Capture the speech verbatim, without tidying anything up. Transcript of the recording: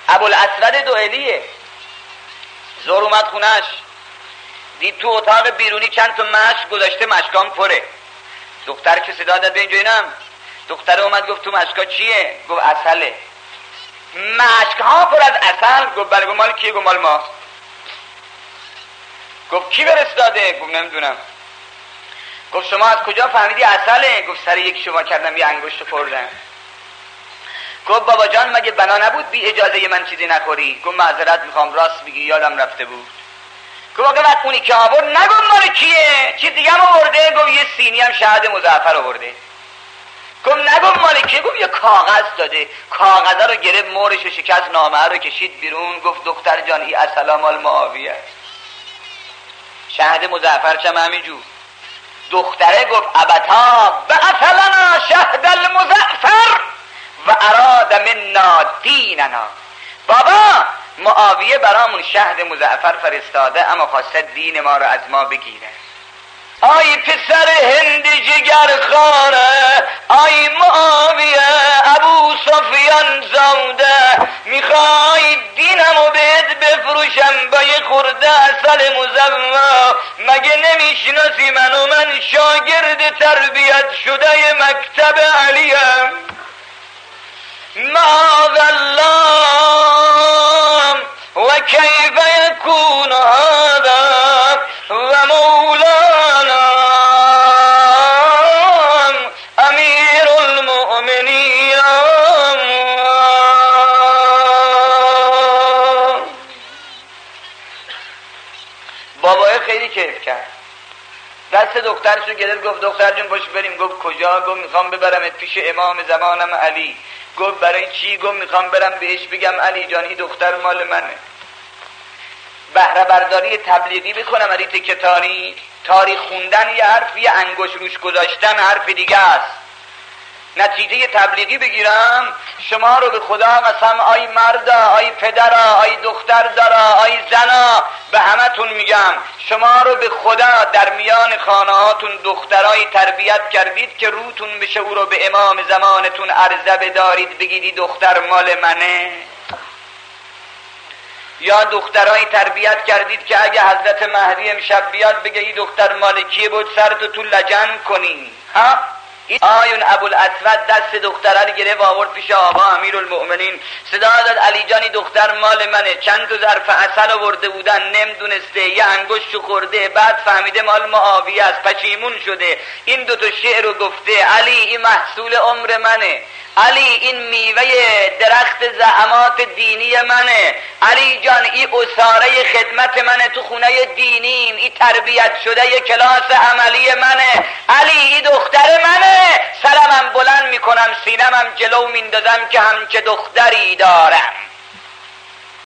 ابوالاسود دوئلیه. زور اومد خونش، دید تو اتاق بیرونی چند تا مشک گذاشته، مشکام پره. دختر که صدا داد به اینجا اینم، دختر اومد گفت تو مشکا چیه؟ گفت عسله. مشک ها پر از عسل؟ گفت بله. گفت مال کیه؟ گفت مال ما. گفت کی فرستاده؟ گفت نمیدونم. گفت شما از کجا فهمیدی عسله؟ گفت سر یک شما کردم یه انگشت خوردم. گفت بابا جان مگه بنا نبود بی اجازه من چیزی نخوری؟ گفت معذرت میخوام، راست میگی یادم رفته بود. گفت آقا وقت اونی که آورد نگم مال کیه؟ چیز دیگه هم آورده؟ گفت یه سینی هم شهد مزعفر آورده. گفت نگم مال کیه؟ گفت یه کاغذ داده. کاغذ رو گرفت، مورش رو شکست، نامه رو کشید بیرون. گفت دختر جان این اصلا مال معاویه است. شهد مزعفر چم همینجور. دختره گفت ابتا بعث لنا شهد المزعفر و اراد منا دیننا. بابا معاویه برامون شهد مزعفر فرستاده اما خواسته دین ما رو از ما بگیره. آی پسر هند جگر خاره، آی معاویه ابو سفیان زاده، میخوای دینمو بهت بفروشم با یه خورده عسل مزعفر؟ مگه نمیشناسی منو؟ من شاگرد تربیت شده مکتب علیم. معاذالله و کیف یکون هذا و مولانا امیر المؤمنین. بابای خیلی کیف کرد، دست دخترشو گرفت گفت دختر جون باش بریم. گفت کجا؟ گفت میخوام ببرمت پیش امام زمانم علی. گفت برای چی؟ گفت میخوام برم بهش بگم علی جان این دختر مال منه. بهره برداری تبلیغی بکنم. علی تکه تاریخ تاریخ خوندن یه حرف، یه انگوش روش گذاشتن حرف دیگه است. نتیجه تبلیغی بگیرم شما رو به خدا قسم، آی مردا، آی پدرا، آی دختر دارا، آی زنا، به همتون میگم شما رو به خدا در میان خانه هاتون دخترای تربیت کردید که روتون بشه او رو به امام زمانتون عرضه بدارید بگیدی دختر مال منه؟ یا دخترای تربیت کردید که اگه حضرت مهدی امشب بیاد بگه این دختر مال کیه بود سرتو تو لجن کنی؟ ها؟ آیون ابوالاسود دست دختره رو گرفت آورد پیش آقا امیرالمؤمنین، صدا داد علی جانی دختر مال منه. چند تا ظرف عسل آورده بودن، نمیدونسته، یه انگشت خورده، بعد فهمیده مال معاویه است، پشیمون شده، این دو تا شعر رو گفته علی این محصول عمر منه، علی این میوه درخت زحمات دینی منه، علی جان این اساره خدمت منه تو خونه دینیم، این تربیت شده یه کلاس عملی منه، علی این دختر منه. سرمم بلند میکنم، سینمم جلو میندازم که همچه دختری دارم.